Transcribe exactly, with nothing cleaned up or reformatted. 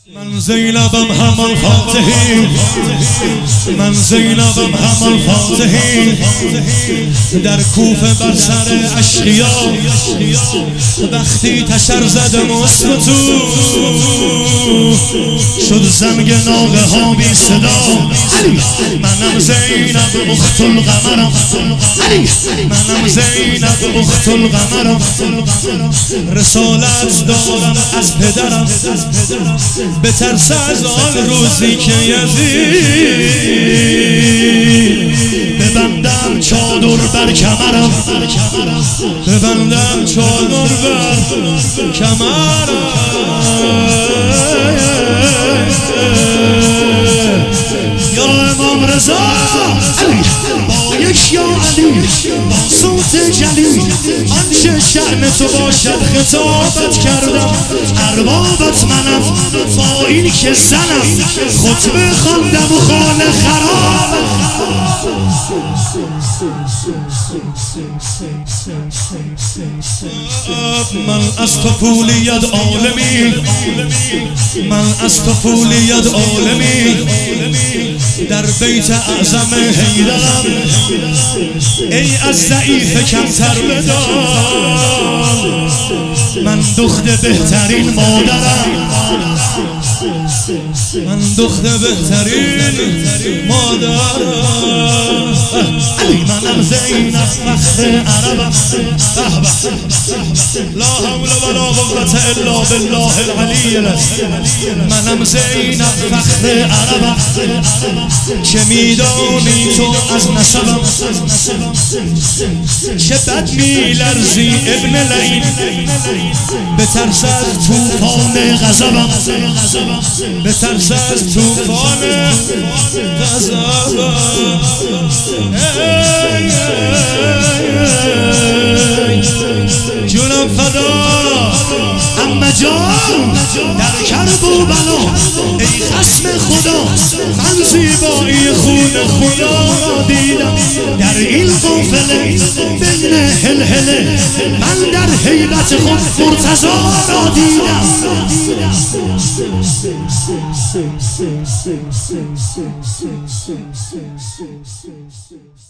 من زینبم همان فاتحی، من زینبم همان فاتحی، در کوفه بر سر اشقیا وقتی تشر زدم اسم تو شد زنگ ناقه ها بی صدا. منم زینب اخت القمرم، منم زینب اخت القمرم، رسالت دارم از پدرم، بترس از آن روزی که یزید ببندم چادر بر کمرم، ببندم چادر بر کمرم. یا امام رضا با یک یا علی با صوت جلی آنچه شأن تو باشد خطابت کردم. اربابت منم با این که زنم خطبه خواندم و خانه خراب. من از طفولیت عالمی، من از طفولیت عالمی، در بیت اعظم حیدرم ای از ضعیف کمتر بدان. من دخت بهترین مادرم، من دخت بهترین مادرم. منم زینب فخر عربم، لا حول ولا قوة الا بالله العلی العظیم. منم زینب فخر عربم که میدانی تو از نسبم، چه بد میلرزی ابن لعین بترس از توفان غضبم، بترس از توفان غضبم. جونم فدا عمه جان در کرب و بلا، ای خصم خدا من زیبایی خون خدا دیدم. در این قافله بین هلهله من در حیبت خود مرتضی را دیدم. Sing, sing, sing, sing, sing, sing, sing, sing, sing, sing, sing.